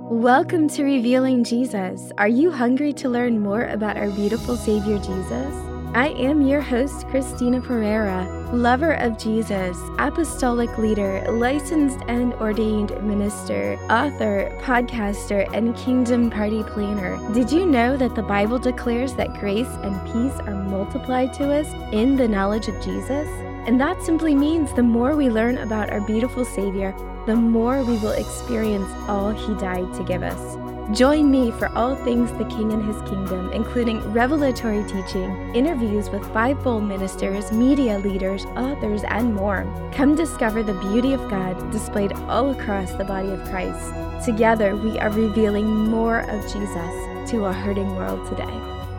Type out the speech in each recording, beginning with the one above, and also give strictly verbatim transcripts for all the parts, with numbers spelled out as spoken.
Welcome to Revealing Jesus. Are you hungry to learn more about our beautiful Savior Jesus? I am your host, Christina Pereira, lover of Jesus, apostolic leader, licensed and ordained minister, author, podcaster, and kingdom party planner. Did you know that the Bible declares that grace and peace are multiplied to us in the knowledge of Jesus? And that simply means the more we learn about our beautiful Savior, the more we will experience all He died to give us. Join me for all things the King and His kingdom, including revelatory teaching, interviews with fivefold ministers, media leaders, authors, and more. Come discover the beauty of God displayed all across the body of Christ. Together, we are revealing more of Jesus to a hurting world today.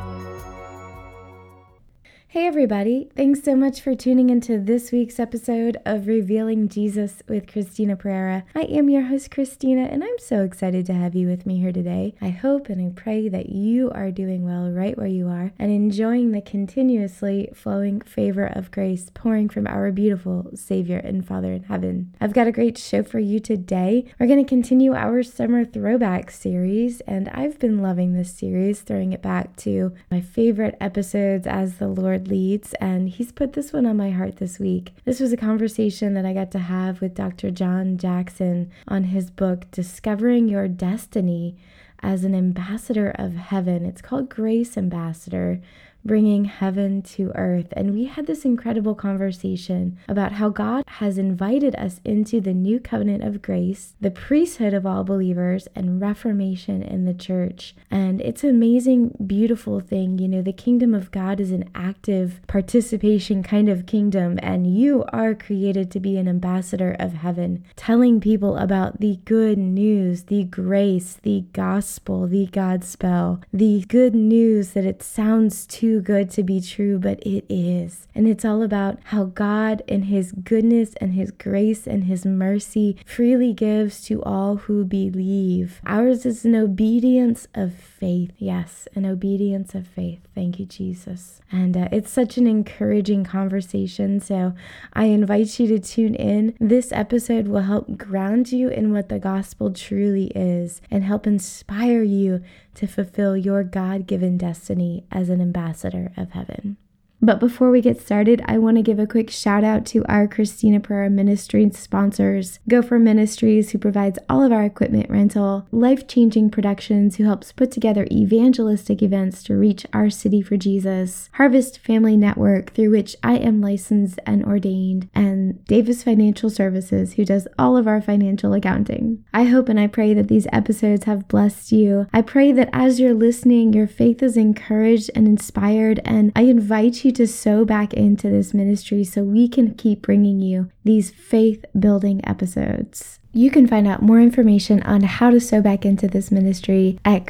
Hey everybody, thanks so much for tuning into this week's episode of Revealing Jesus with Christina Pereira. I am your host, Christina, and I'm so excited to have you with me here today. I hope and I pray that you are doing well right where you are and enjoying the continuously flowing favor of grace pouring from our beautiful Savior and Father in heaven. I've got a great show for you today. We're going to continue our summer throwback series, and I've been loving this series, throwing it back to my favorite episodes as the Lord leads, and He's put this one on my heart this week. This was a conversation that I got to have with Doctor John Jackson on his book, Discovering Your Destiny as an Ambassador of Heaven. It's called Grace Ambassador, bringing heaven to earth. And we had this incredible conversation about how God has invited us into the new covenant of grace, the priesthood of all believers, and reformation in the church. And it's an amazing, beautiful thing. You know, the kingdom of God is an active participation kind of kingdom, and you are created to be an ambassador of heaven, telling people about the good news, the grace, the gospel, the Godspell, the good news that it sounds too good to be true, but it is. And it's all about how God in His goodness and His grace and His mercy freely gives to all who believe. Ours is an obedience of faith. Yes, an obedience of faith. Thank you, Jesus. And uh, it's such an encouraging conversation. So I invite you to tune in. This episode will help ground you in what the gospel truly is and help inspire you to fulfill your God-given destiny as an ambassador of heaven. But before we get started, I want to give a quick shout out to our Christina Pereira Ministries sponsors, Gopher Ministries, who provides all of our equipment rental, Life Changing Productions, who helps put together evangelistic events to reach our city for Jesus, Harvest Family Network, through which I am licensed and ordained, and Davis Financial Services, who does all of our financial accounting. I hope and I pray that these episodes have blessed you. I pray that as you're listening, your faith is encouraged and inspired, and I invite you to sow back into this ministry so we can keep bringing you these faith-building episodes. You can find out more information on how to sow back into this ministry at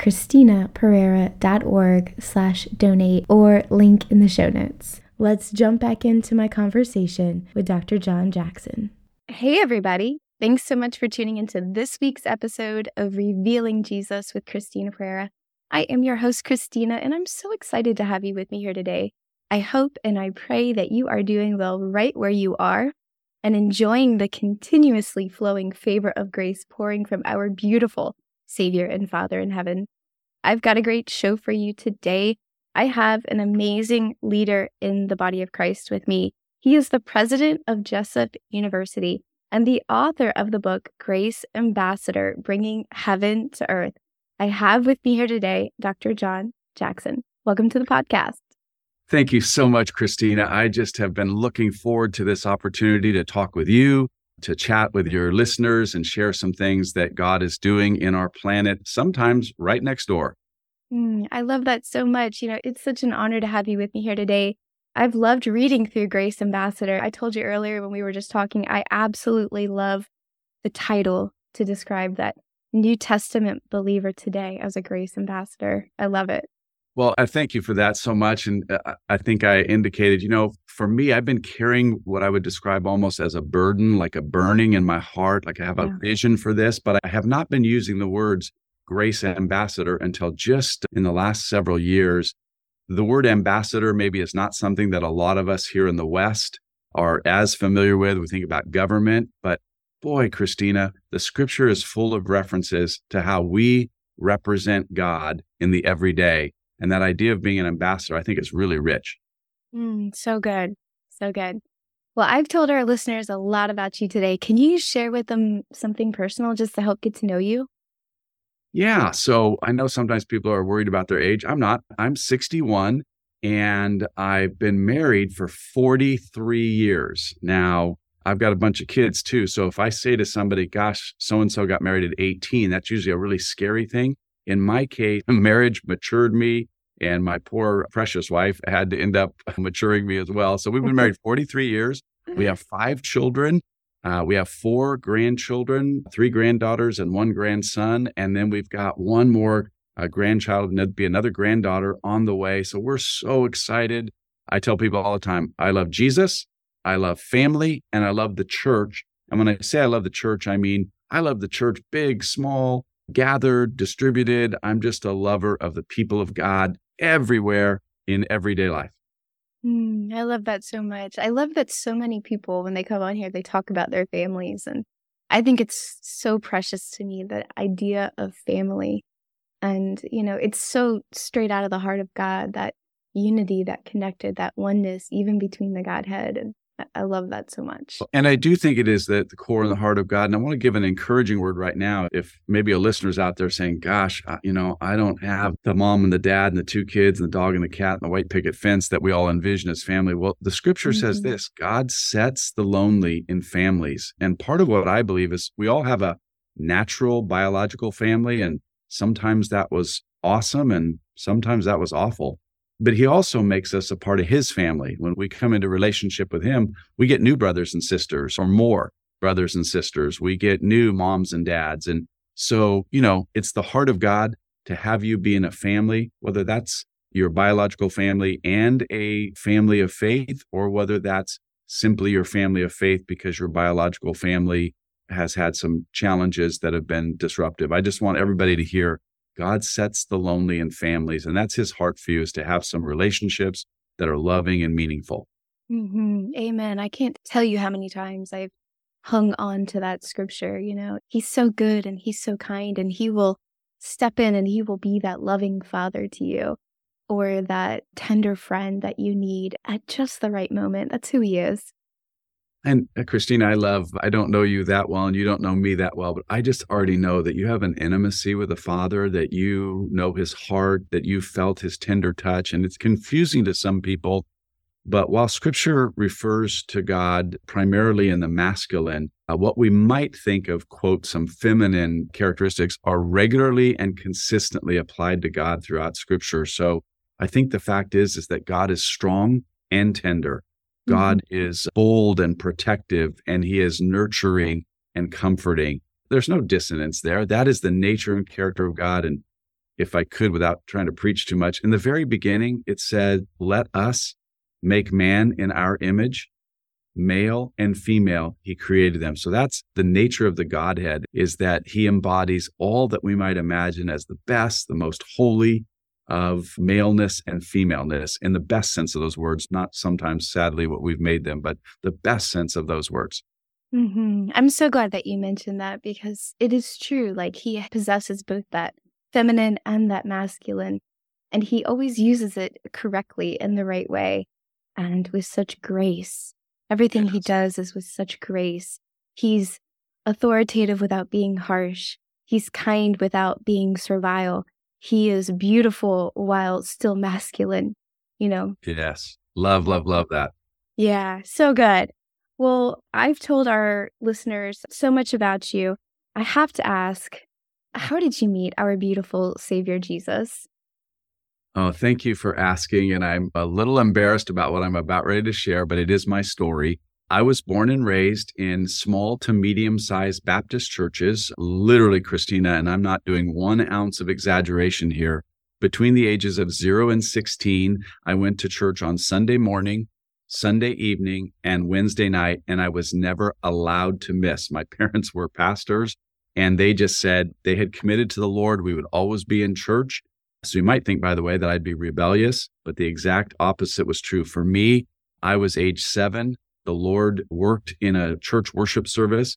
christinapereira.org slash donate or link in the show notes. Let's jump back into my conversation with Doctor John Jackson. Hey, everybody. Thanks so much for tuning into this week's episode of Revealing Jesus with Christina Pereira. I am your host, Christina, and I'm so excited to have you with me here today. I hope and I pray that you are doing well right where you are and enjoying the continuously flowing favor of grace pouring from our beautiful Savior and Father in heaven. I've got a great show for you today. I have an amazing leader in the body of Christ with me. He is the president of Jessup University and the author of the book, Grace Ambassador, Bringing Heaven to Earth. I have with me here today, Doctor John Jackson. Welcome to the podcast. Thank you so much, Christina. I just have been looking forward to this opportunity to talk with you, to chat with your listeners and share some things that God is doing in our planet, sometimes right next door. Mm, I love that so much. You know, it's such an honor to have you with me here today. I've loved reading through Grace Ambassador. I told you earlier when we were just talking, I absolutely love the title to describe that New Testament believer today as a grace ambassador. I love it. Well, I thank you for that so much. And uh, I think I indicated, you know, for me, I've been carrying what I would describe almost as a burden, like a burning in my heart, like I have a yeah. vision for this, but I have not been using the words grace ambassador until just in the last several years. The word ambassador maybe is not something that a lot of us here in the West are as familiar with. We think about government, but boy, Christina, the scripture is full of references to how we represent God in the everyday. And that idea of being an ambassador, I think is really rich. Mm, so good. So good. Well, I've told our listeners a lot about you today. Can you share with them something personal just to help get to know you? Yeah. So I know sometimes people are worried about their age. I'm not. I'm sixty-one and I've been married for forty-three years. Now, I've got a bunch of kids too. So if I say to somebody, gosh, so-and-so got married at eighteen, that's usually a really scary thing. In my case, marriage matured me, and my poor precious wife had to end up maturing me as well. So we've been married forty-three years. We have five children. Uh, we have four grandchildren, three granddaughters and one grandson. And then we've got one more uh, grandchild, and there'd be another granddaughter on the way. So we're so excited. I tell people all the time, I love Jesus, I love family, and I love the church. And when I say I love the church, I mean, I love the church, big, small, gathered, distributed. I'm just a lover of the people of God everywhere in everyday life. Mm, I love that so much. I love that so many people, when they come on here, they talk about their families. And I think it's so precious to me, the idea of family. And, you know, it's so straight out of the heart of God, that unity, that connected, that oneness, even between the Godhead. And I love that so much. And I do think it is at the core and the heart of God. And I want to give an encouraging word right now. If maybe a listener's out there saying, gosh, you know, I don't have the mom and the dad and the two kids and the dog and the cat and the white picket fence that we all envision as family. Well, the scripture mm-hmm. says this: God sets the lonely in families. And part of what I believe is we all have a natural biological family. And sometimes that was awesome and sometimes that was awful. But he also makes us a part of his family. When we come into relationship with him, we get new brothers and sisters, or more brothers and sisters. We get new moms and dads. And so, you know, it's the heart of God to have you be in a family, whether that's your biological family and a family of faith, or whether that's simply your family of faith because your biological family has had some challenges that have been disruptive. I just want everybody to hear God sets the lonely in families, and that's his heart for you, is to have some relationships that are loving and meaningful. Mm-hmm. Amen. I can't tell you how many times I've hung on to that scripture. You know, he's so good and he's so kind, and he will step in and he will be that loving father to you, or that tender friend that you need at just the right moment. That's who he is. And uh, Christina, I love, I don't know you that well and you don't know me that well, but I just already know that you have an intimacy with the Father, that you know his heart, that you felt his tender touch. And it's confusing to some people. But while scripture refers to God primarily in the masculine, uh, what we might think of, quote, some feminine characteristics are regularly and consistently applied to God throughout scripture. So I think the fact is, is that God is strong and tender. God mm-hmm. is bold and protective, and he is nurturing and comforting. There's no dissonance there. That is the nature and character of God. And if I could, without trying to preach too much, in the very beginning, it said, let us make man in our image, male and female, he created them. So that's the nature of the Godhead, is that he embodies all that we might imagine as the best, the most holy, of maleness and femaleness, in the best sense of those words, not sometimes, sadly, what we've made them, but the best sense of those words. Mm-hmm. I'm so glad that you mentioned that, because it is true. Like, he possesses both that feminine and that masculine, and he always uses it correctly in the right way and with such grace. Everything yes. he does is with such grace. He's authoritative without being harsh. He's kind without being servile. He is beautiful while still masculine, you know? Yes. Love, love, love that. Yeah, so good. Well, I've told our listeners so much about you. I have to ask, how did you meet our beautiful Savior Jesus? Oh, thank you for asking. And I'm a little embarrassed about what I'm about ready to share, but it is my story. I was born and raised in small to medium-sized Baptist churches, literally, Christina, and I'm not doing one ounce of exaggeration here. Between the ages of zero and sixteen, I went to church on Sunday morning, Sunday evening, and Wednesday night, and I was never allowed to miss. My parents were pastors, and they just said they had committed to the Lord. We would always be in church. So you might think, by the way, that I'd be rebellious, but the exact opposite was true. For me, I was age seven. The Lord worked in a church worship service,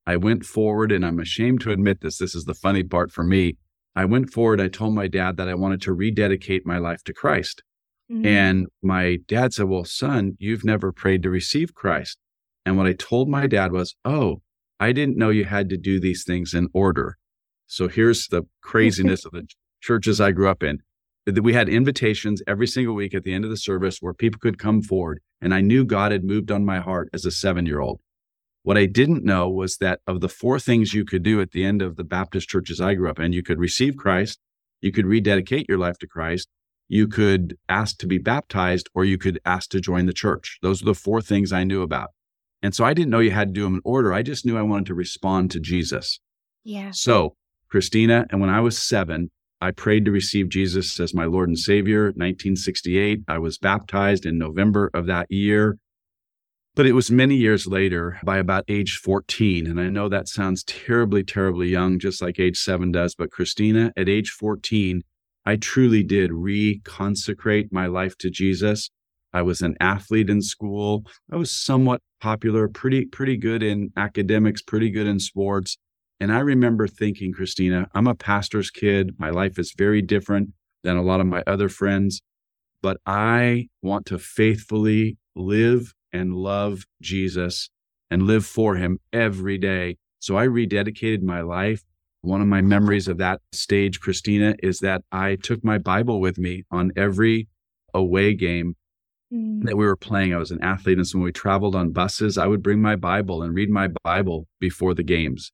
I went forward, and I'm ashamed to admit this. This is the funny part for me. I went forward. I told my dad that I wanted to rededicate my life to Christ. Mm. And my dad said, well, son, you've never prayed to receive Christ. And what I told my dad was, oh, I didn't know you had to do these things in order. So here's the craziness of the churches I grew up in. We had invitations every single week at the end of the service where people could come forward. And I knew God had moved on my heart as a seven-year-old. What I didn't know was that of the four things you could do at the end of the Baptist churches I grew up in, you could receive Christ, you could rededicate your life to Christ, you could ask to be baptized, or you could ask to join the church. Those are the four things I knew about. And so I didn't know you had to do them in order. I just knew I wanted to respond to Jesus. Yeah. So, Christina, and when I was seven, I prayed to receive Jesus as my Lord and Savior. nineteen sixty-eight, I was baptized in November of that year. But it was many years later, by about age fourteen, and I know that sounds terribly, terribly young, just like age seven does, but Christina, at age fourteen, I truly did reconsecrate my life to Jesus. I was an athlete in school. I was somewhat popular, pretty, pretty good in academics, pretty good in sports. And I remember thinking, Christina, I'm a pastor's kid. My life is very different than a lot of my other friends, but I want to faithfully live and love Jesus and live for him every day. So I rededicated my life. One of my memories of that stage, Christina, is that I took my Bible with me on every away game mm. that we were playing. I was an athlete, and so when we traveled on buses, I would bring my Bible and read my Bible before the games,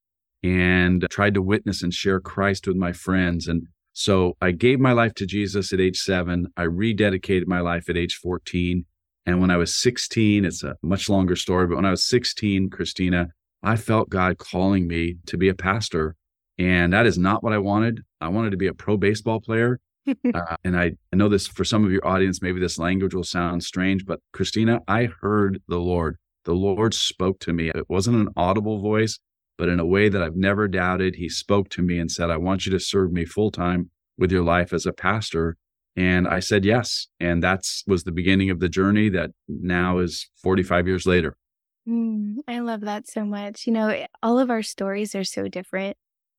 and tried to witness and share Christ with my friends. And so I gave my life to Jesus at age seven. I rededicated my life at age fourteen. And when I was sixteen, it's a much longer story, but when I was sixteen, Christina, I felt God calling me to be a pastor. And that is not what I wanted. I wanted to be a pro baseball player. uh, and I, I know this for some of your audience, maybe this language will sound strange, but Christina, I heard the Lord. The Lord spoke to me. It wasn't an audible voice, but in a way that I've never doubted. He spoke to me and said, I want you to serve me full time with your life as a pastor. And I said yes. And that was the beginning of the journey that now is forty-five years later. Mm, I love that so much. You know, all of our stories are so different.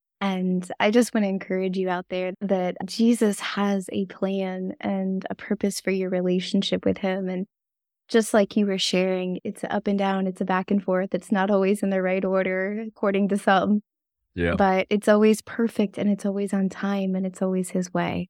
And I just want to encourage you out there that Jesus has a plan and a purpose for your relationship with him. And just like you were sharing, it's up and down, it's a back and forth. It's not always in the right order, according to some. Yeah. But it's always perfect, and it's always on time, and it's always his way.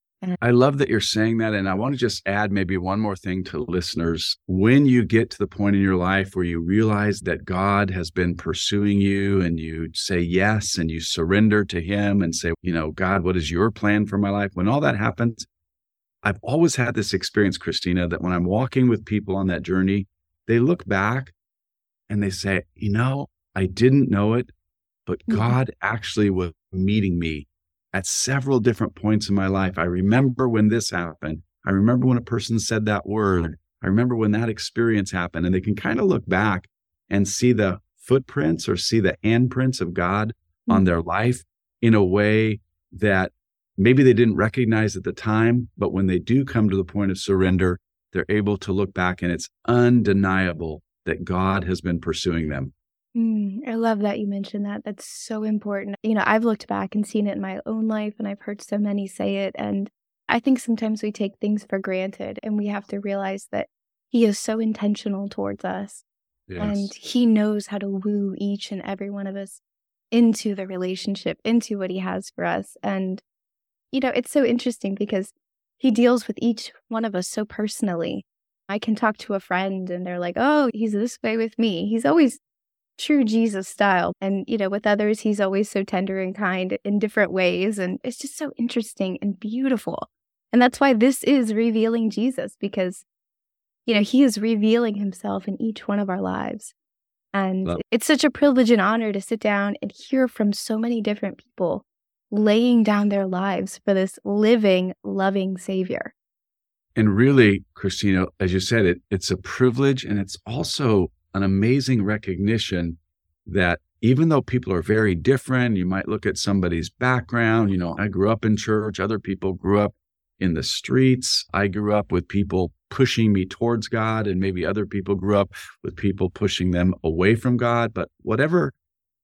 I love that you're saying that. And I want to just add maybe one more thing to listeners. When you get to the point in your life where you realize that God has been pursuing you, and you say yes, and you surrender to him and say, you know, God, what is your plan for my life? When all that happens, I've always had this experience, Christina, that when I'm walking with people on that journey, they look back and they say, you know, I didn't know it, but God actually was meeting me at several different points in my life. I remember when this happened. I remember when a person said that word. I remember when that experience happened. And they can kind of look back and see the footprints or see the handprints of God mm-hmm. on their life in a way that maybe they didn't recognize at the time, but when they do come to the point of surrender, they're able to look back, and it's undeniable that God has been pursuing them. Mm, I love that you mentioned that. That's so important. You know, I've looked back and seen it in my own life, and I've heard so many say it. And I think sometimes we take things for granted, and we have to realize that he is so intentional towards us. Yes. And he knows how to woo each and every one of us into the relationship, into what he has for us. And, you know, it's so interesting because he deals with each one of us so personally. I can talk to a friend and they're like, oh, he's this way with me. He's always true Jesus style. And, you know, with others, he's always so tender and kind in different ways. And it's just so interesting and beautiful. And that's why this is Revealing Jesus, because, you know, he is revealing himself in each one of our lives. And Love. It's such a privilege and honor to sit down and hear from so many different people laying down their lives for this living, loving Savior. And really, Christina, as you said, it it's a privilege, and it's also an amazing recognition that even though people are very different, you might look at somebody's background. You know, I grew up in church. Other people grew up in the streets. I grew up with people pushing me towards God, and maybe other people grew up with people pushing them away from God. But whatever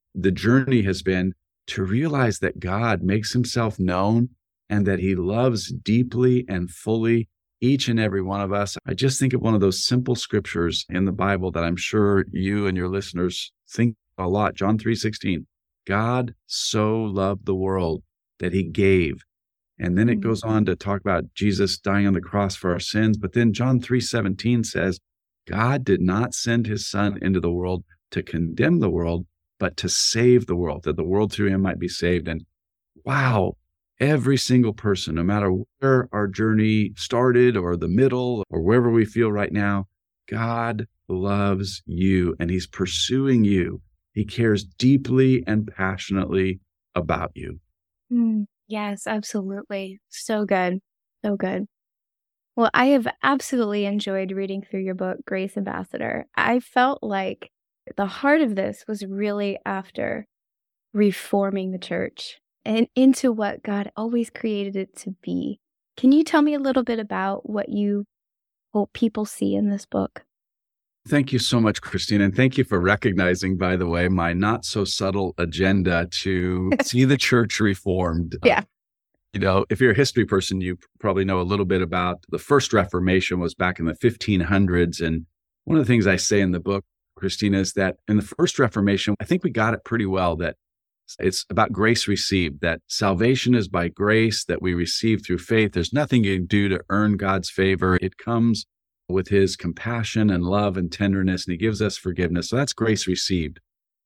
the journey has been to realize that God makes himself known and that he loves deeply and fully each and every one of us. I just think of one of those simple scriptures in the Bible that I'm sure you and your listeners think a lot. John three sixteen, God so loved the world that he gave. And then it goes on to talk about Jesus dying on the cross for our sins. But then John three seventeen says, God did not send his son into the world to condemn the world, but to save the world, that the world through him might be saved. And wow, every single person, no matter where our journey started or the middle or wherever we feel right now, God loves you and he's pursuing you. He cares deeply and passionately about you. Mm, yes, absolutely. So good. So good. Well, I have absolutely enjoyed reading through your book, Grace Ambassador. I felt like the heart of this was really after reforming the church and into what God always created it to be. Can you tell me a little bit about what you hope people see in this book? Thank you so much, Christina. And thank you for recognizing, by the way, my not so subtle agenda to see the church reformed. Yeah. Uh, you know, if you're a history person, you probably know a little bit about the first Reformation was back in the fifteen hundreds. And one of the things I say in the book, Christina, is that in the first Reformation, I think we got it pretty well, that it's about grace received, that salvation is by grace that we receive through faith. There's nothing you can do to earn God's favor. It comes with his compassion and love and tenderness, and he gives us forgiveness. So that's grace received.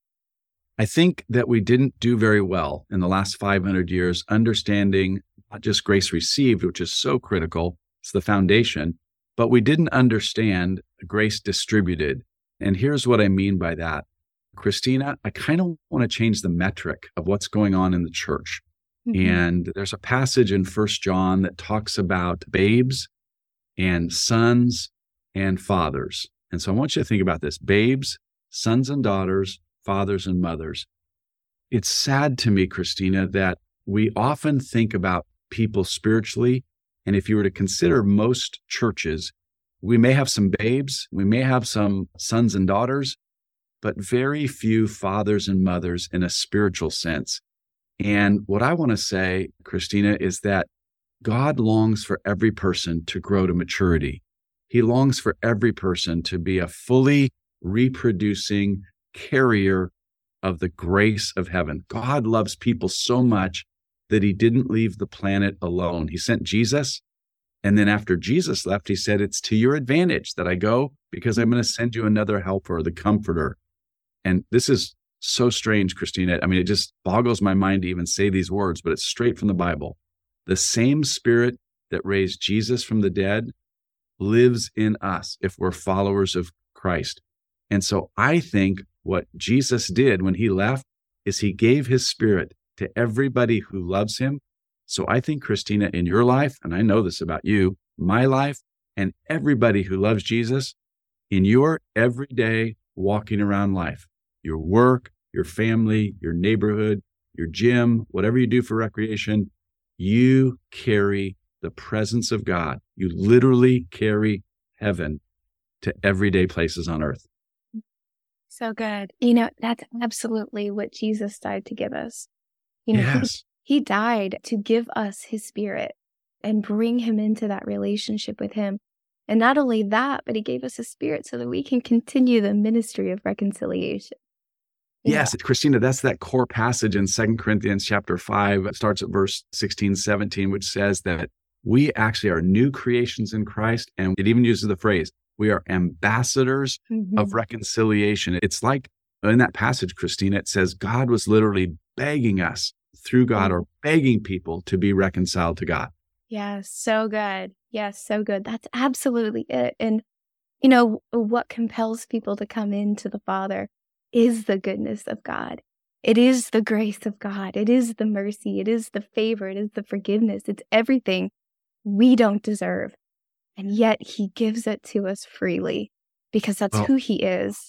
I think that we didn't do very well in the last five hundred years understanding not just grace received, which is so critical, it's the foundation, but we didn't understand grace distributed. And here's what I mean by that. Christina, I kind of want to change the metric of what's going on in the church. Mm-hmm. And there's a passage in First John that talks about babes and sons and fathers. And so I want you to think about this: babes, sons and daughters, fathers and mothers. It's sad to me, Christina, that we often think about people spiritually. And if you were to consider most churches, we may have some babes, we may have some sons and daughters, but very few fathers and mothers in a spiritual sense. And what I want to say, Christina, is that God longs for every person to grow to maturity. He longs for every person to be a fully reproducing carrier of the grace of heaven. God loves people so much that he didn't leave the planet alone. He sent Jesus. And then after Jesus left, he said, it's to your advantage that I go, because I'm going to send you another helper, the comforter. And this is so strange, Christina. I mean, it just boggles my mind to even say these words, but it's straight from the Bible. The same Spirit that raised Jesus from the dead lives in us if we're followers of Christ. And so I think what Jesus did when he left is he gave his Spirit to everybody who loves him. So I think, Christina, in your life, and I know this about you, my life, and everybody who loves Jesus, in your everyday walking around life, your work, your family, your neighborhood, your gym, whatever you do for recreation, you carry the presence of God. You literally carry heaven to everyday places on earth. So good. You know, that's absolutely what Jesus died to give us. You know, yes. he, he died to give us his Spirit and bring him into that relationship with him. And not only that, but he gave us his Spirit so that we can continue the ministry of reconciliation. Yes, Christina, that's that core passage in Second Corinthians chapter five. It starts at verse sixteen, seventeen, which says that we actually are new creations in Christ. And it even uses the phrase, we are ambassadors mm-hmm. of reconciliation. It's like in that passage, Christina, it says God was literally begging us through God or begging people to be reconciled to God. Yes, so good. Yes, so good. That's absolutely it. And, you know, what compels people to come into the Father is the goodness of God. It is the grace of God. It is the mercy. It is the favor. It is the forgiveness. It's everything we don't deserve. And yet he gives it to us freely because that's well, who he is.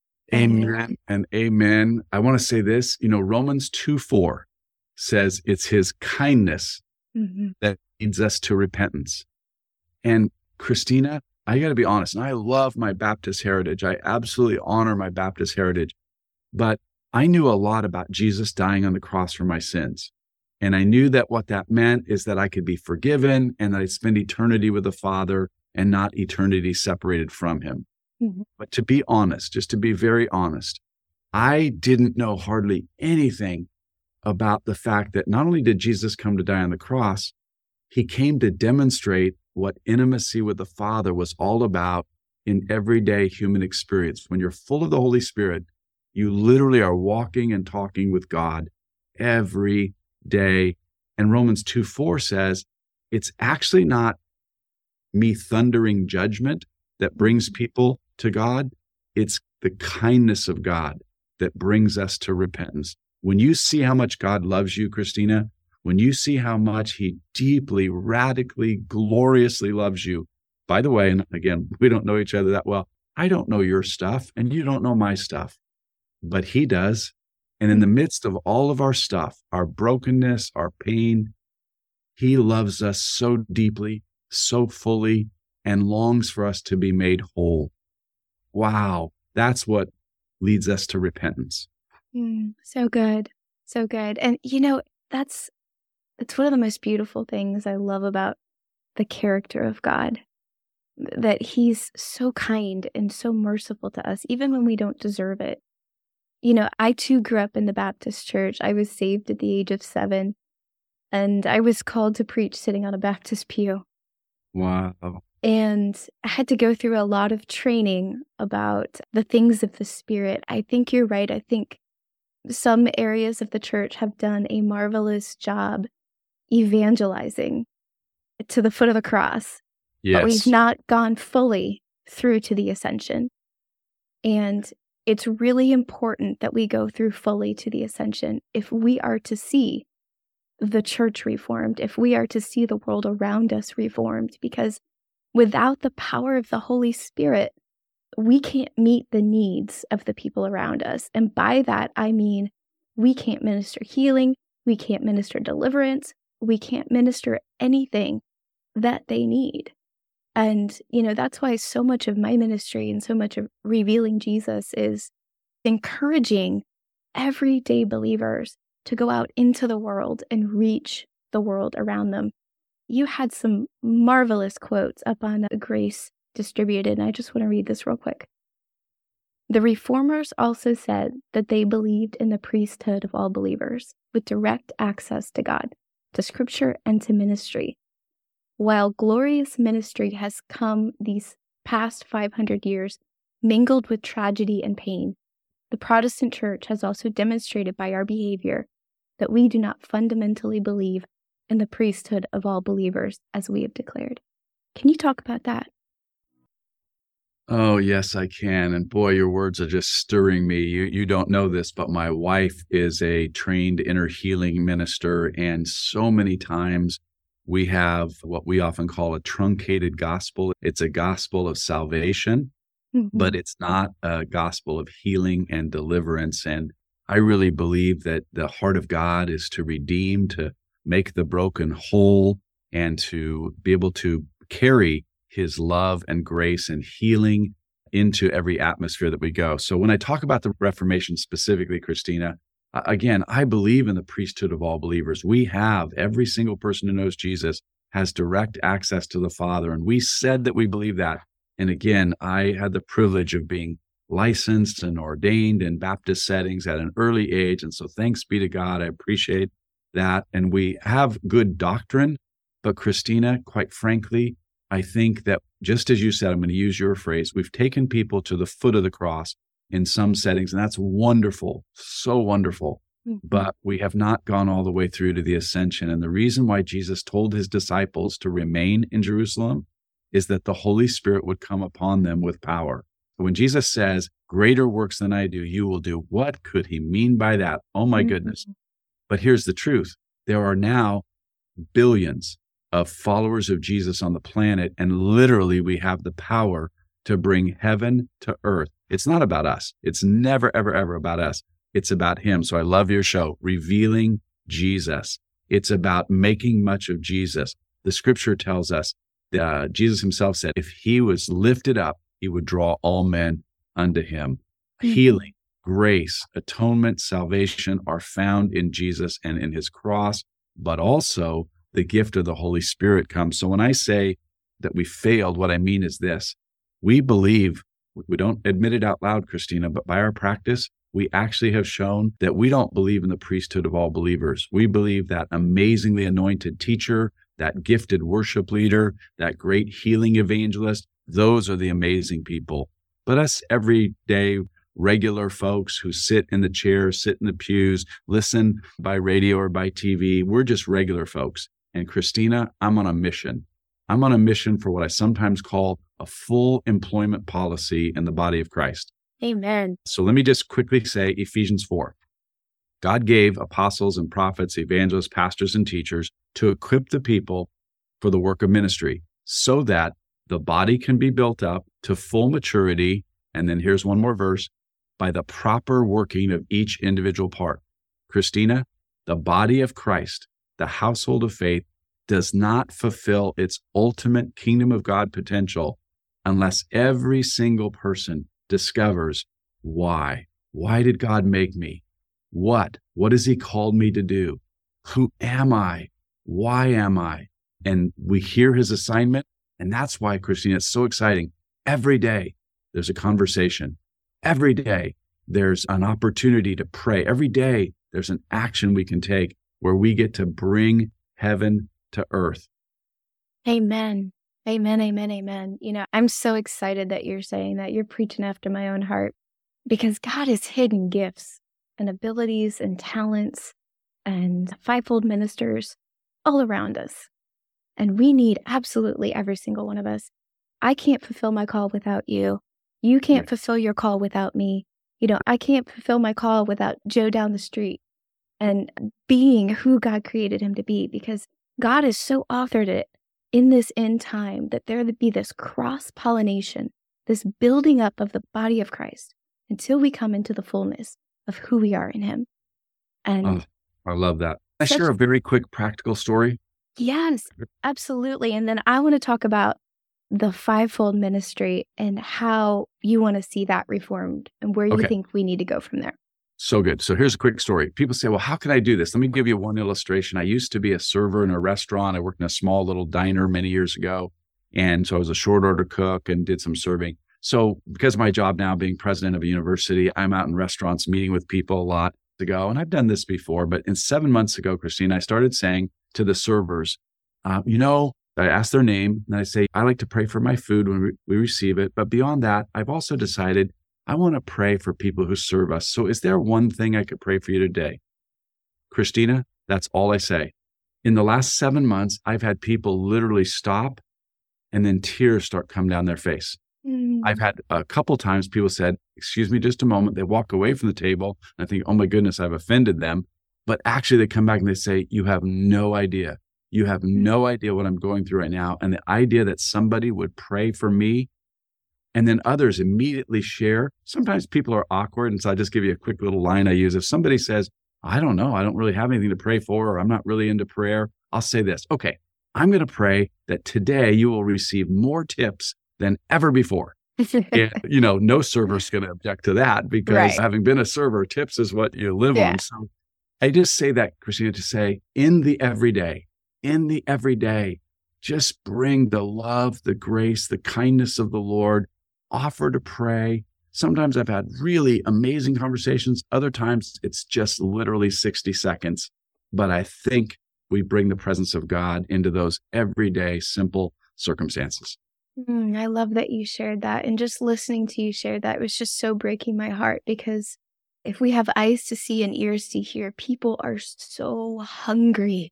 Amen and amen. I want to say this, you know, Romans two four says it's his kindness mm-hmm. that leads us to repentance. And Christina, I got to be honest, and I love my Baptist heritage. I absolutely honor my Baptist heritage. But I knew a lot about Jesus dying on the cross for my sins. And I knew that what that meant is that I could be forgiven and that I'd spend eternity with the Father and not eternity separated from him. Mm-hmm. But to be honest, just to be very honest, I didn't know hardly anything about the fact that not only did Jesus come to die on the cross, he came to demonstrate what intimacy with the Father was all about in everyday human experience. When you're full of the Holy Spirit, you literally are walking and talking with God every day. And Romans two four says, it's actually not me thundering judgment that brings people to God. It's the kindness of God that brings us to repentance. When you see how much God loves you, Christina, when you see how much he deeply, radically, gloriously loves you, by the way, and again, we don't know each other that well. I don't know your stuff and you don't know my stuff, but he does. And in the midst of all of our stuff, our brokenness, our pain, he loves us so deeply, so fully, and longs for us to be made whole. Wow, that's what leads us to repentance. Mm, so good. So good. And you know, that's it's one of the most beautiful things I love about the character of God, that he's so kind and so merciful to us, even when we don't deserve it. You know, I too grew up in the Baptist church. I was saved at the age of seven, and I was called to preach sitting on a Baptist pew. Wow. And I had to go through a lot of training about the things of the Spirit. I think you're right. I think some areas of the church have done a marvelous job evangelizing to the foot of the cross. Yes. But we've not gone fully through to the ascension. And it's really important that we go through fully to the ascension if we are to see the church reformed, if we are to see the world around us reformed, because without the power of the Holy Spirit, we can't meet the needs of the people around us. And by that, I mean, we can't minister healing, we can't minister deliverance, we can't minister anything that they need. And, you know, that's why so much of my ministry and so much of Revealing Jesus is encouraging everyday believers to go out into the world and reach the world around them. You had some marvelous quotes up on Grace Distributed, and I just want to read this real quick. The Reformers also said that they believed in the priesthood of all believers, with direct access to God, to Scripture, and to ministry. While glorious ministry has come these past five hundred years, mingled with tragedy and pain, the Protestant Church has also demonstrated by our behavior that we do not fundamentally believe in the priesthood of all believers, as we have declared. Can you talk about that? Oh, yes, I can. And boy, your words are just stirring me. You you don't know this, but my wife is a trained inner healing minister. And so many times we have what we often call a truncated gospel. It's a gospel of salvation, mm-hmm. but it's not a gospel of healing and deliverance. And I really believe that the heart of God is to redeem, to make the broken whole, and to be able to carry his love and grace and healing into every atmosphere that we go. So when I talk about the Reformation specifically, Christina, again, I believe in the priesthood of all believers. We have, every single person who knows Jesus has direct access to the Father. And we said that we believe that. And again, I had the privilege of being licensed and ordained in Baptist settings at an early age. And so thanks be to God, I appreciate that. And we have good doctrine. But Christina, quite frankly, I think that just as you said, I'm going to use your phrase, we've taken people to the foot of the cross in some settings, and that's wonderful, so wonderful. Mm-hmm. But we have not gone all the way through to the ascension. And the reason why Jesus told his disciples to remain in Jerusalem is that the Holy Spirit would come upon them with power. When Jesus says, greater works than I do, you will do, what could he mean by that? Oh my mm-hmm. goodness. But here's the truth. There are now billions of followers of Jesus on the planet, and literally we have the power to bring heaven to earth. It's not about us. It's never, ever, ever about us. It's about him. So I love your show, Revealing Jesus. It's about making much of Jesus. The scripture tells us that uh, Jesus himself said, if he was lifted up, he would draw all men unto him. Mm-hmm. Healing, grace, atonement, salvation are found in Jesus and in his cross, but also the gift of the Holy Spirit comes. So when I say that we failed, what I mean is this. We believe, we don't admit it out loud, Christina, but by our practice, we actually have shown that we don't believe in the priesthood of all believers. We believe that amazingly anointed teacher, that gifted worship leader, that great healing evangelist, those are the amazing people. But us everyday regular folks who sit in the chairs, sit in the pews, listen by radio or by T V, we're just regular folks. And Christina, I'm on a mission. I'm on a mission for what I sometimes call a full employment policy in the body of Christ. Amen. So let me just quickly say Ephesians four. God gave apostles and prophets, evangelists, pastors, and teachers to equip the people for the work of ministry so that the body can be built up to full maturity. And then here's one more verse, by the proper working of each individual part. Christina, the body of Christ, the household of faith, does not fulfill its ultimate kingdom of God potential unless every single person discovers why. Why did God make me? What? What has he called me to do? Who am I? Why am I? And we hear his assignment. And that's why, Christina, it's so exciting. Every day there's a conversation. Every day there's an opportunity to pray. Every day there's an action we can take where we get to bring heaven to earth. Amen. Amen, amen, amen. You know, I'm so excited that you're saying that. You're preaching after my own heart, because God has hidden gifts and abilities and talents and fivefold ministers all around us. And we need absolutely every single one of us. I can't fulfill my call without you. You can't fulfill your call without me. You know, I can't fulfill my call without Joe down the street and being who God created him to be, because God has so authored it in this end time that there would be this cross-pollination, this building up of the body of Christ until we come into the fullness of who we are in him. And oh, I love that. Can I such- share a very quick practical story? Yes, absolutely. And then I want to talk about the fivefold ministry and how you want to see that reformed and where you Okay. think we need to go from there. So good. So here's a quick story. People say, well, how can I do this? Let me give you one illustration. I used to be a server in a restaurant. I worked in a small little diner many years ago. And so I was a short order cook and did some serving. So because of my job now being president of a university, I'm out in restaurants meeting with people a lot ago. And I've done this before, but in seven months ago, Christine, I started saying to the servers, uh, you know, I ask their name and I say, I like to pray for my food when we, we receive it. But beyond that, I've also decided I want to pray for people who serve us. So is there one thing I could pray for you today? Christina, that's all I say. In the last seven months, I've had people literally stop and then tears start coming down their face. Mm. I've had a couple times people said, excuse me just a moment. They walk away from the table and I think, oh my goodness, I've offended them. But actually they come back and they say, you have no idea. You have no idea what I'm going through right now. And the idea that somebody would pray for me, and then others immediately share. Sometimes people are awkward. And so I just give you a quick little line I use. If somebody says, I don't know, I don't really have anything to pray for, or I'm not really into prayer, I'll say this. Okay, I'm going to pray that today you will receive more tips than ever before. And, you know, no server's going to object to that because Right. having been a server, tips is what you live Yeah. on. So I just say that, Christina, to say in the everyday, in the everyday, just bring the love, the grace, the kindness of the Lord, offer to pray. Sometimes I've had really amazing conversations. Other times it's just literally sixty seconds. But I think we bring the presence of God into those everyday, simple circumstances. Mm, I love that you shared that. And just listening to you share that was just so breaking my heart, because if we have eyes to see and ears to hear, people are so hungry.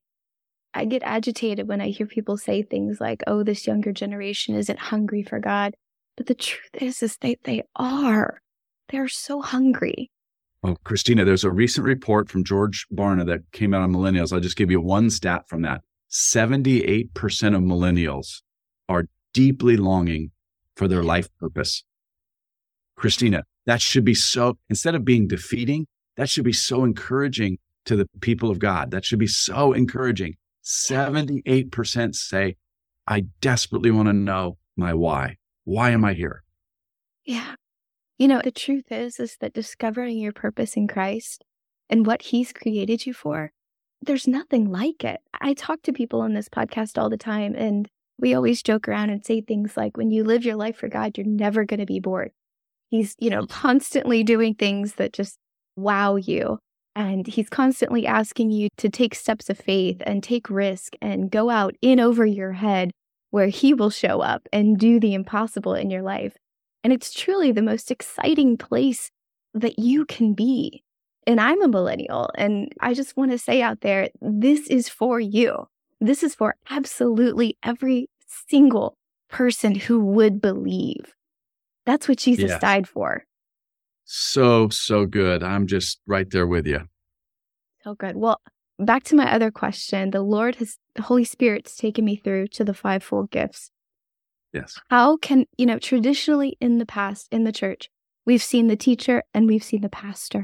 I get agitated when I hear people say things like, oh, this younger generation isn't hungry for God. But the truth is, is they, they are. They're so hungry. Oh, Christina, there's a recent report from George Barna that came out on millennials. I'll just give you one stat from that. seventy-eight percent of millennials are deeply longing for their life purpose. Christina, that should be so, instead of being defeating, that should be so encouraging to the people of God. That should be so encouraging. seventy-eight percent say, I desperately want to know my why. Why am I here? Yeah. You know, the truth is, is that discovering your purpose in Christ and what He's created you for, there's nothing like it. I talk to people on this podcast all the time, and we always joke around and say things like, when you live your life for God, you're never going to be bored. He's, you know, constantly doing things that just wow you. And He's constantly asking you to take steps of faith and take risk and go out in over your head where He will show up and do the impossible in your life. And it's truly the most exciting place that you can be. And I'm a millennial, and I just want to say out there, this is for you. This is for absolutely every single person who would believe. That's what Jesus Yes. died for. So, so good. I'm just right there with you. So good. Well, back to my other question. The Lord has, the Holy Spirit's taken me through to the fivefold gifts. Yes. How can, you know, traditionally in the past, in the church, we've seen the teacher and we've seen the pastor.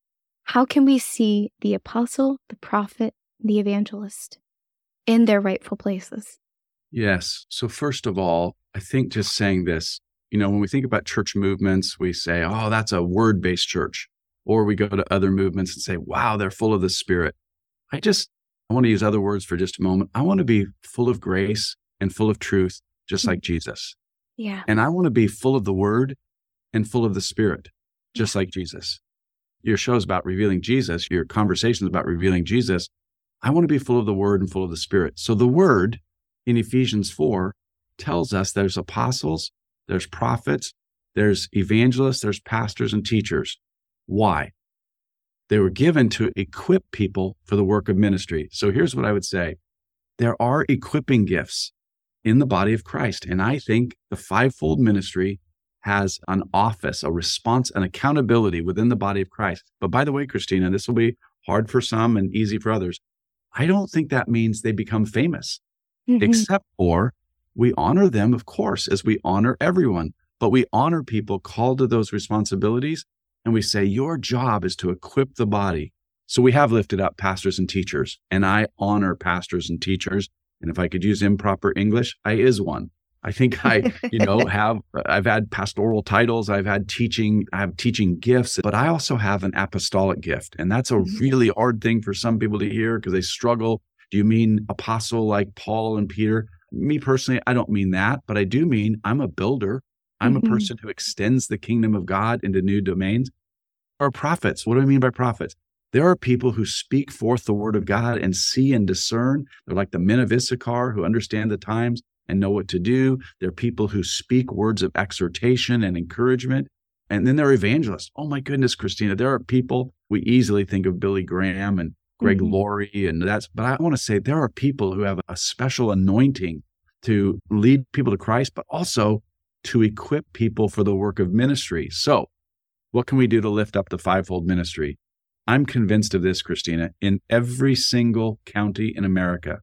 How can we see the apostle, the prophet, the evangelist in their rightful places? Yes. So first of all, I think just saying this, you know, when we think about church movements, we say, oh, that's a word-based church. Or we go to other movements and say, wow, they're full of the Spirit. I just, I want to use other words for just a moment. I want to be full of grace and full of truth, just like Jesus. Yeah. And I want to be full of the Word and full of the Spirit, just like Jesus. Your show's about revealing Jesus. Your conversation's about revealing Jesus. I want to be full of the Word and full of the Spirit. So the Word in Ephesians four tells us there's apostles, there's prophets, there's evangelists, there's pastors and teachers. Why? They were given to equip people for the work of ministry. So here's what I would say. There are equipping gifts in the body of Christ. And I think the fivefold ministry has an office, a response, an accountability within the body of Christ. But by the way, Christina, this will be hard for some and easy for others. I don't think that means they become famous, mm-hmm. except for we honor them, of course, as we honor everyone. But we honor people called to those responsibilities. And we say, your job is to equip the body. So we have lifted up pastors and teachers, and I honor pastors and teachers. And if I could use improper English, I is one. I think I, you know, have, I've had pastoral titles, I've had teaching, I have teaching gifts, but I also have an apostolic gift. And that's a really hard thing for some people to hear because they struggle. Do you mean apostle like Paul and Peter? Me personally, I don't mean that, but I do mean I'm a builder. I'm mm-hmm. a person who extends the kingdom of God into new domains. Or prophets. What do I mean by prophets? There are people who speak forth the word of God and see and discern. They're like the men of Issachar who understand the times and know what to do. They're people who speak words of exhortation and encouragement. And then there are evangelists. Oh my goodness, Christina, there are people, we easily think of Billy Graham and Greg mm-hmm. Laurie, and that's, but I want to say there are people who have a special anointing to lead people to Christ, but also to equip people for the work of ministry. So what can we do to lift up the fivefold ministry? I'm convinced of this, Christina. In every single county in America,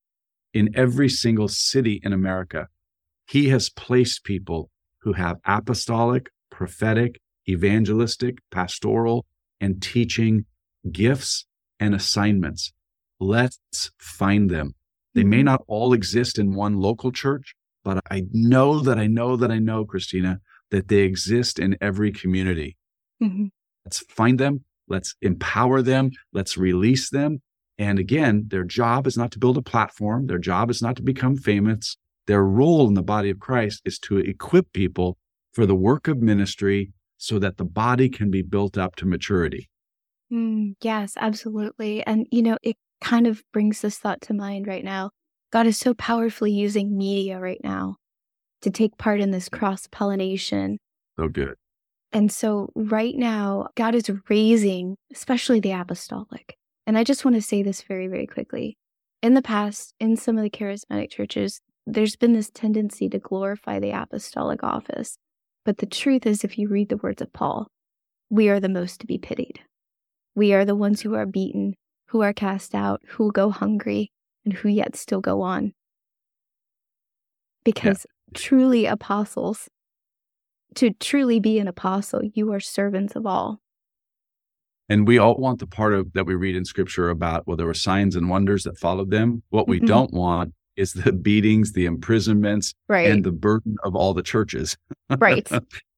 in every single city in America, He has placed people who have apostolic, prophetic, evangelistic, pastoral, and teaching gifts and assignments. Let's find them. They may not all exist in one local church, but I know that I know that I know, Christina, that they exist in every community. Mm-hmm. Let's find them. Let's empower them. Let's release them. And again, their job is not to build a platform. Their job is not to become famous. Their role in the body of Christ is to equip people for the work of ministry so that the body can be built up to maturity. Mm, yes, absolutely. And, you know, it kind of brings this thought to mind right now. God is so powerfully using media right now to take part in this cross-pollination. So good. And so right now, God is raising, especially the apostolic. And I just want to say this very, very quickly. In the past, in some of the charismatic churches, there's been this tendency to glorify the apostolic office. But the truth is, if you read the words of Paul, we are the most to be pitied. We are the ones who are beaten, who are cast out, who go hungry, and who yet still go on. Because yeah. truly apostles, to truly be an apostle, you are servants of all. And we all want the part of that we read in Scripture about, well, there were signs and wonders that followed them. What we mm-hmm. don't want is the beatings, the imprisonments, right. and the burden of all the churches. Right.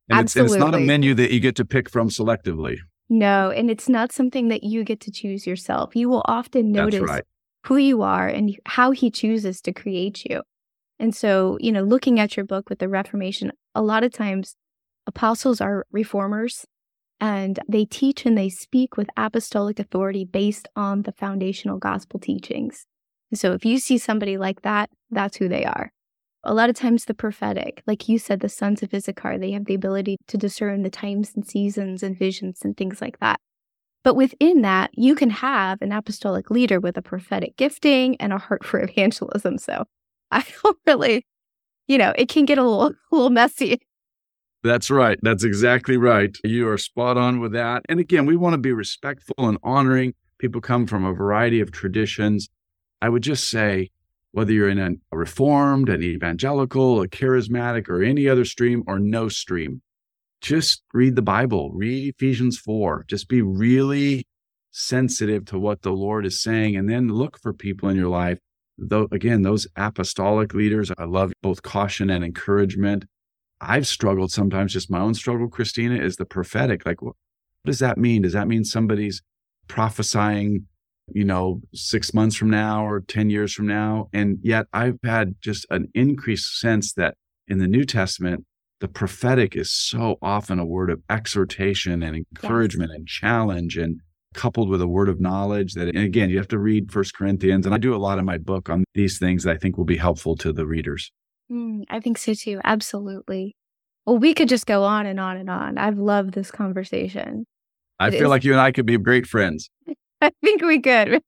And it's, and it's not a Absolutely. menu that you get to pick from selectively. No, and it's not something that you get to choose yourself. You will often That's notice right. who you are and how he chooses to create you. And so, you know, looking at your book with the Reformation, a lot of times apostles are reformers and they teach and they speak with apostolic authority based on the foundational gospel teachings. And so if you see somebody like that, that's who they are. A lot of times the prophetic, like you said, the sons of Issachar, they have the ability to discern the times and seasons and visions and things like that. But within that, you can have an apostolic leader with a prophetic gifting and a heart for evangelism. So I don't really, you know, it can get a little, a little messy. That's right. That's exactly right. You are spot on with that. And again, we want to be respectful and honoring. People come from a variety of traditions. I would just say, whether you're in a reformed, an evangelical, a charismatic, or any other stream or no stream, just read the Bible, read Ephesians four. Just be really sensitive to what the Lord is saying, and then look for people in your life. Though, again, those apostolic leaders, I love both caution and encouragement. I've struggled sometimes, just my own struggle, Christina, is the prophetic. Like, what does that mean? Does that mean somebody's prophesying, you know, six months from now or ten years from now? And yet I've had just an increased sense that in the New Testament, the prophetic is so often a word of exhortation and encouragement Yes. and challenge, and coupled with a word of knowledge that, and again, you have to read First Corinthians. And I do a lot in my book on these things that I think will be helpful to the readers. Mm, I think so too. Absolutely. Well, we could just go on and on and on. I've loved this conversation. I It feel is- like you and I could be great friends. I think we could.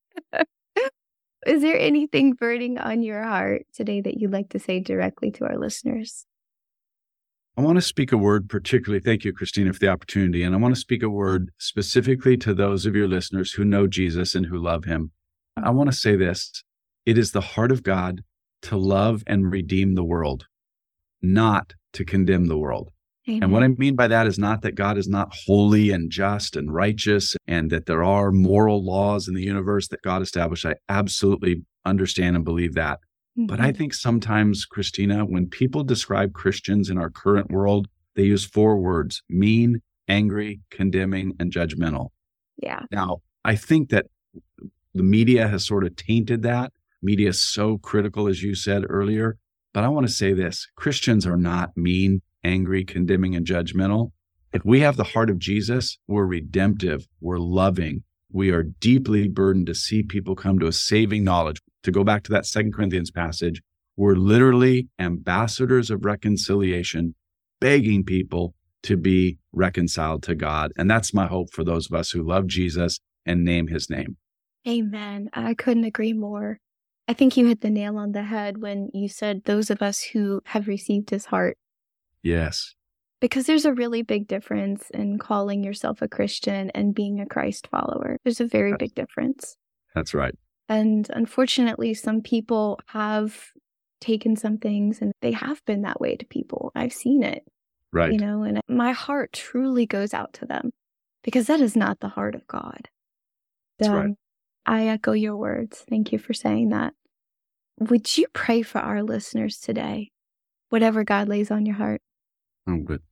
Is there anything burning on your heart today that you'd like to say directly to our listeners? I want to speak a word particularly, thank you, Christina, for the opportunity. And I want to speak a word specifically to those of your listeners who know Jesus and who love him. I want to say this. It is the heart of God to love and redeem the world, not to condemn the world. Amen. And what I mean by that is not that God is not holy and just and righteous and that there are moral laws in the universe that God established. I absolutely understand and believe that. But I Mhm. think sometimes, Christina, when people describe Christians in our current world, they use four words: mean, angry, condemning, and judgmental. Yeah. Now, I think that the media has sort of tainted that. Media is so critical, as you said earlier. But I want to say this: Christians are not mean, angry, condemning, and judgmental. If we have the heart of Jesus, we're redemptive, we're loving, we are deeply burdened to see people come to a saving knowledge. To go back to that Second Corinthians passage, we're literally ambassadors of reconciliation, begging people to be reconciled to God. And that's my hope for those of us who love Jesus and name his name. Amen. I couldn't agree more. I think you hit the nail on the head when you said those of us who have received his heart, Yes, because there's a really big difference in calling yourself a Christian and being a Christ follower. There's a very big difference. that's right. And unfortunately, some people have taken some things and they have been that way to people. I've seen it, Right. you know, and my heart truly goes out to them because that is not the heart of God. That's right. Um, I echo your words. Thank you for saying that. Would you pray for our listeners today? Whatever God lays on your heart. Oh, good.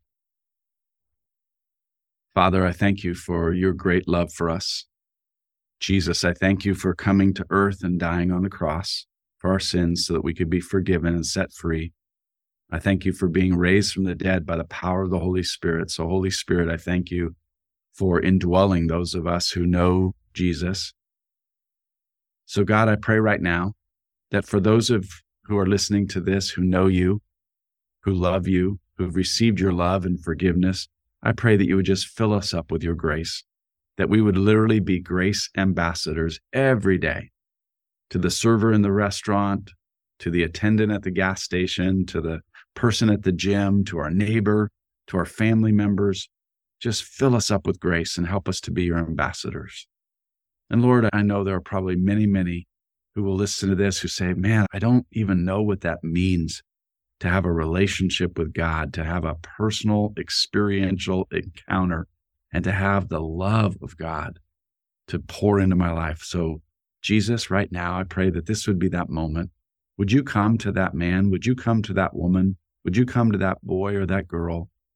Father, I thank you for your great love for us. Jesus, I thank you for coming to earth and dying on the cross for our sins so that we could be forgiven and set free. I thank you for being raised from the dead by the power of the Holy Spirit. So, Holy Spirit, I thank you for indwelling those of us who know Jesus. So, God, I pray right now that for those of who are listening to this, who know you, who love you, who have received your love and forgiveness, I pray that you would just fill us up with your grace, that we would literally be grace ambassadors every day to the server in the restaurant, to the attendant at the gas station, to the person at the gym, to our neighbor, to our family members. Just fill us up with grace and help us to be your ambassadors. And Lord, I know there are probably many, many who will listen to this who say, man, I don't even know what that means to have a relationship with God, to have a personal, experiential encounter, and to have the love of God to pour into my life. So, Jesus, right now, I pray that this would be that moment. Would you come to that man? Would you come to that woman? Would you come to that boy or that girl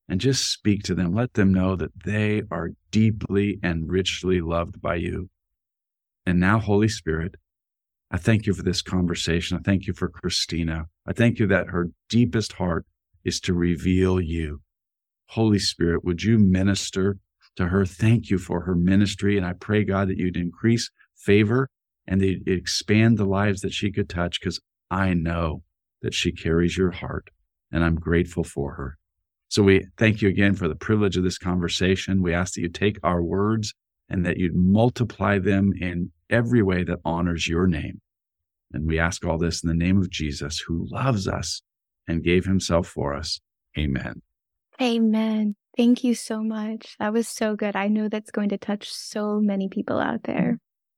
and just speak to them. Let them know that they are deeply and richly loved by you. And now, Holy Spirit, I thank you for this conversation. I thank you for Christina. I thank you that her deepest heart is to reveal you. Holy Spirit, would you minister to her? Thank you for her ministry. And I pray, God, that you'd increase favor and that you'd expand the lives that she could touch, because I know that she carries your heart, and I'm grateful for her. So we thank you again for the privilege of this conversation. We ask that you take our words and that you'd multiply them in every way that honors your name. And we ask all this in the name of Jesus, who loves us and gave himself for us. Amen. Amen. Thank you so much. That was so good. I know that's going to touch so many people out there.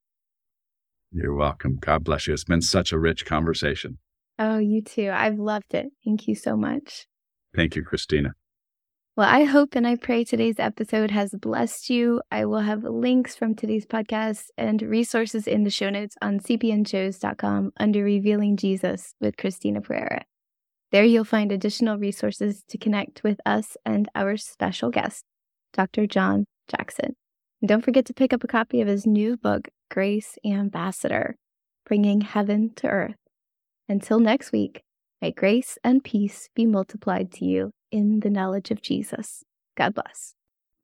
You're welcome. God bless you. It's been such a rich conversation. Oh, you too. I've loved it. Thank you so much. Thank you, Christina. Well, I hope and I pray today's episode has blessed you. I will have links from today's podcast and resources in the show notes on c p n shows dot com under Revealing Jesus with Christina Pereira. There you'll find additional resources to connect with us and our special guest, Doctor John Jackson. And don't forget to pick up a copy of his new book, Grace Ambassador, Bringing Heaven to Earth. Until next week, may grace and peace be multiplied to you in the knowledge of Jesus. God bless.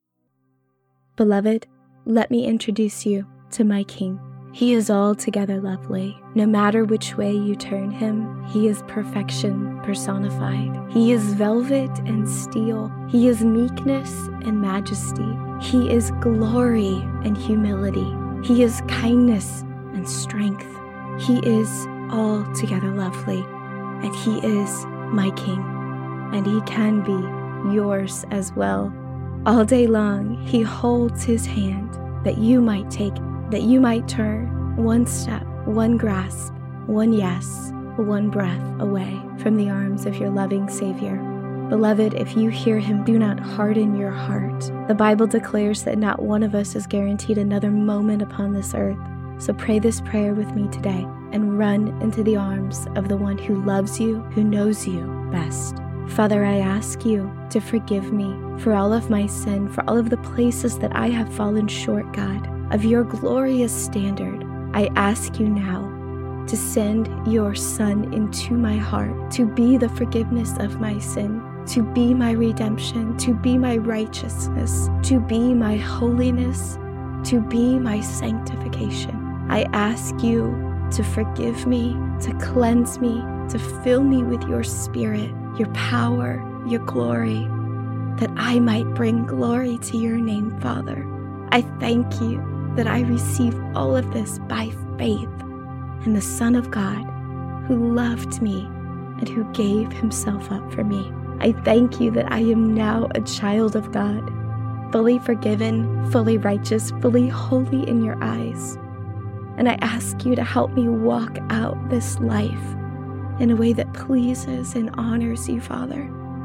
Beloved, let me introduce you to my King. He is altogether lovely. No matter which way you turn him, he is perfection personified. He is velvet and steel. He is meekness and majesty. He is glory and humility. He is kindness and strength. He is altogether lovely, and he is my King, and he can be yours as well. All day long, he holds his hand that you might take, that you might turn one step, one grasp, one yes, one breath away from the arms of your loving Savior. Beloved, if you hear him, do not harden your heart. The Bible declares that not one of us is guaranteed another moment upon this earth. So pray this prayer with me today and run into the arms of the one who loves you, who knows you best. Father, I ask you to forgive me for all of my sin, for all of the places that I have fallen short, God, of your glorious standard. I ask you now to send your Son into my heart, to be the forgiveness of my sin, to be my redemption, to be my righteousness, to be my holiness, to be my sanctification. I ask you to forgive me, to cleanse me, to fill me with your Spirit, your power, your glory, that I might bring glory to your name, Father. I thank you that I receive all of this by faith in the Son of God, who loved me and who gave himself up for me. I thank you that I am now a child of God, fully forgiven, fully righteous, fully holy in your eyes. And I ask you to help me walk out this life in a way that pleases and honors you, Father.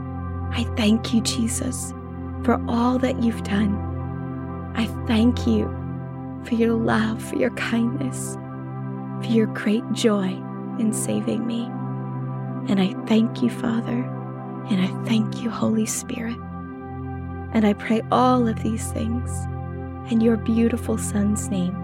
I thank you, Jesus, for all that you've done. I thank you for your love, for your kindness, for your great joy in saving me. And I thank you, Father, and I thank you, Holy Spirit. And I pray all of these things in your beautiful Son's name.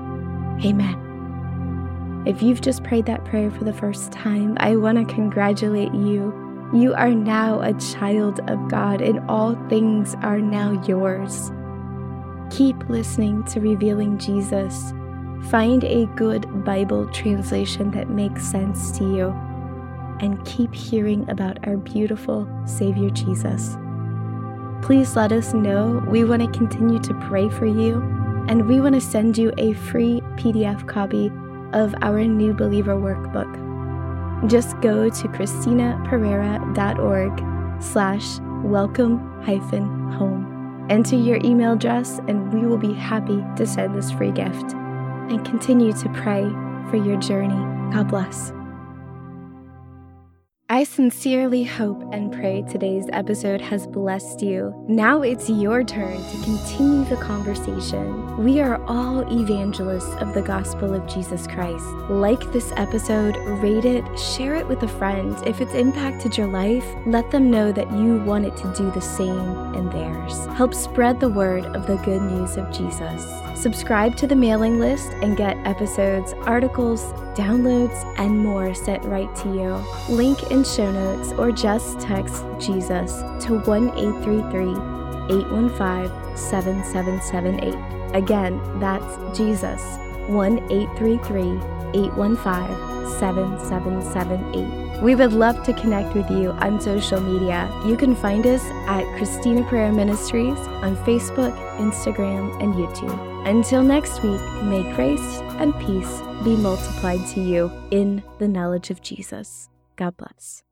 Amen. If you've just prayed that prayer for the first time, I want to congratulate you. You are now a child of God, and all things are now yours. Keep listening to Revealing Jesus. Find a good Bible translation that makes sense to you, and keep hearing about our beautiful Savior Jesus. Please let us know. We want to continue to pray for you, and we want to send you a free P D F copy of our New Believer Workbook. Just go to christinapereira.org slash welcome hyphen home. Enter your email address, and we will be happy to send this free gift. And continue to pray for your journey. God bless. I sincerely hope and pray today's episode has blessed you. Now it's your turn to continue the conversation. We are all evangelists of the gospel of Jesus Christ. Like this episode, rate it, share it with a friend. If it's impacted your life, let them know that you want it to do the same in theirs. Help spread the word of the good news of Jesus. Subscribe to the mailing list and get episodes, articles, downloads, and more sent right to you. Link in show notes or just text Jesus to one eight three three, eight one five, seven seven seven eight. Again, that's Jesus, one eight three three, eight one five, seven seven seven eight. We would love to connect with you on social media. You can find us at Christina Pereira Ministries on Facebook, Instagram, and YouTube. Until next week, may grace and peace be multiplied to you in the knowledge of Jesus. God bless.